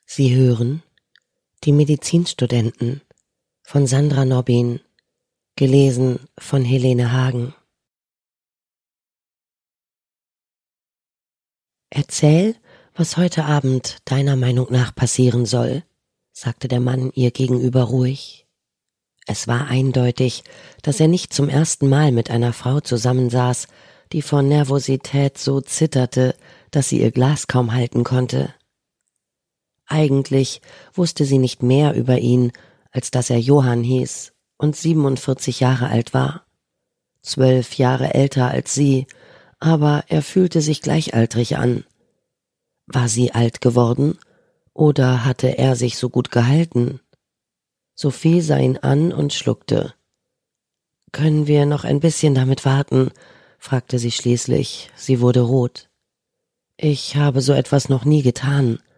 Sie hören Die Medizinstudenten von Sandra Nobbin, gelesen von Helene Hagen. Erzähl, was heute Abend deiner Meinung nach passieren soll, sagte der Mann ihr gegenüber ruhig. Es war eindeutig, dass er nicht zum ersten Mal mit einer Frau zusammensaß, die vor Nervosität so zitterte, dass sie ihr Glas kaum halten konnte. Eigentlich wusste sie nicht mehr über ihn, als dass er Johann hieß und 47 Jahre alt war. 12 Jahre älter als sie, aber er fühlte sich gleichaltrig an. War sie alt geworden oder hatte er sich so gut gehalten? Sophie sah ihn an und schluckte. »Können wir noch ein bisschen damit warten?« fragte sie schließlich. Sie wurde rot. »Ich habe so etwas noch nie getan«,